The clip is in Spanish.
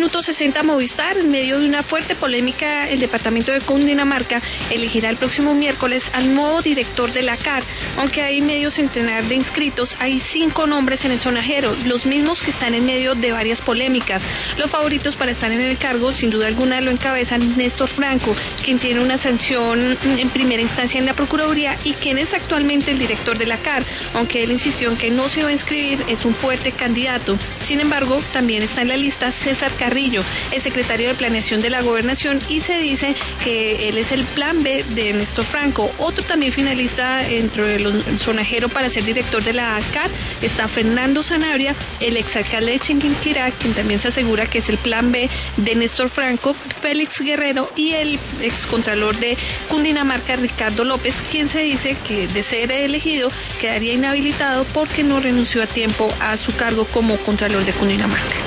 Minuto 60 Movistar. En medio de una fuerte polémica, el departamento de Cundinamarca elegirá el próximo miércoles al nuevo director de la CAR. Aunque hay medio centenar de inscritos, hay 5 nombres en el sonajero, los mismos que están en medio de varias polémicas. Los favoritos para estar en el cargo, sin duda alguna, lo encabezan Néstor Franco, quien tiene una sanción en primera instancia en la Procuraduría y quien es actualmente el director de la CAR. Aunque él insistió en que no se va a inscribir, es un fuerte candidato. Sin embargo, también está en la lista César Carrillo, el secretario de Planeación de la Gobernación, y se dice que él es el plan B de Néstor Franco. Otro también finalista dentro del sonajero para ser director de la CAR está Fernando Sanabria, el exalcalde de Chiquinquirá, quien también se asegura que es el plan B de Néstor Franco, Félix Guerrero, y el excontralor de Cundinamarca, Ricardo López, quien se dice que de ser elegido quedaría inhabilitado porque no renunció a tiempo a su cargo como contralor de Cundinamarca.